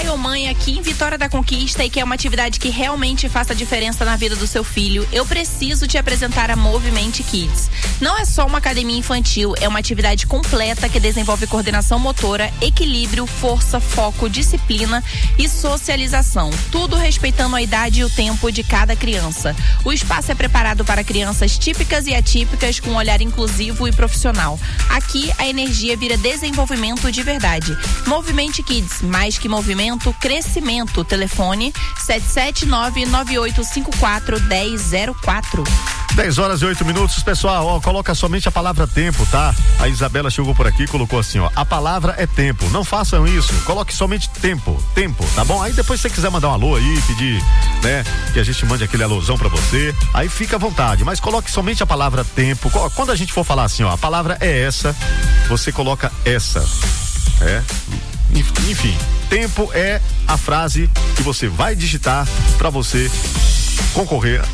pai ou mãe aqui em Vitória da Conquista e quer uma atividade que realmente faça diferença na vida do seu filho, eu preciso te apresentar a Movimento Kids. Não é só uma academia infantil, é uma atividade completa que desenvolve coordenação motora, equilíbrio, força, foco, disciplina e socialização. Tudo respeitando a idade e o tempo de cada criança. O espaço é preparado para crianças típicas e atípicas com um olhar inclusivo e profissional. Aqui, a energia vira desenvolvimento de verdade. Movimento Kids, mais que movimento, crescimento. Telefone 77998541004. 10h08, pessoal, ó, coloca somente a palavra tempo, tá? A Isabela chegou por aqui e colocou assim, ó, a palavra é tempo, não façam isso, coloque somente tempo, tá bom? Aí depois se você quiser mandar um alô aí, pedir, né, que a gente mande aquele alôzão pra você, aí fica à vontade, mas coloque somente a palavra tempo. Quando a gente for falar assim, ó, a palavra é essa, você coloca essa, enfim, tempo é a frase que você vai digitar pra você concorrer